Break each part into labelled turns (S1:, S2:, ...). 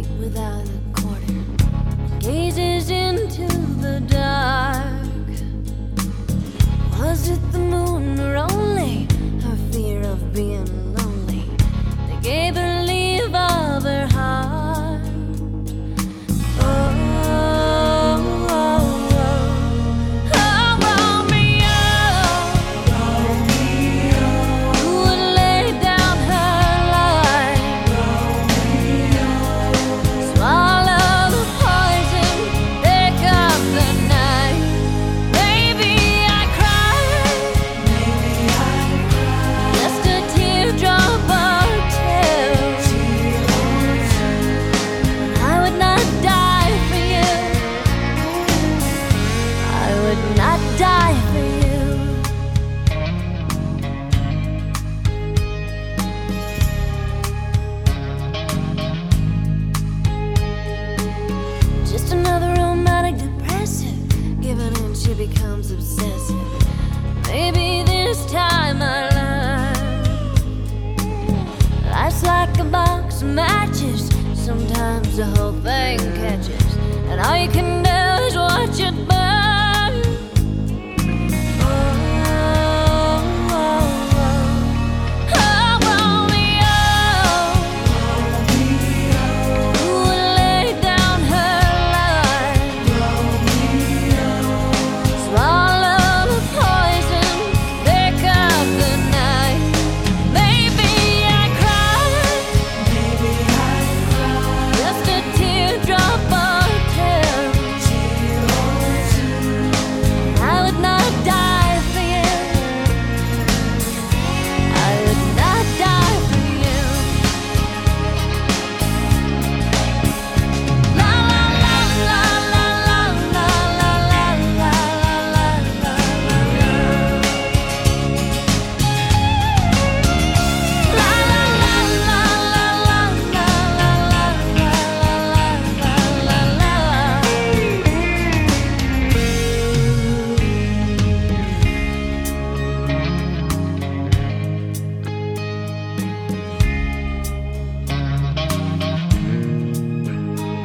S1: without a quarter, gazes into the dark. Was it the moon or only her fear of being lonely that gave her leave of her heart? She becomes obsessive. Maybe this time I learn. Life's like a box of matches. Sometimes the whole thing catches, and all you can do is watch it burn.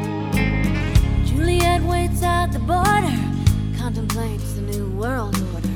S1: At the border, contemplates the new world order.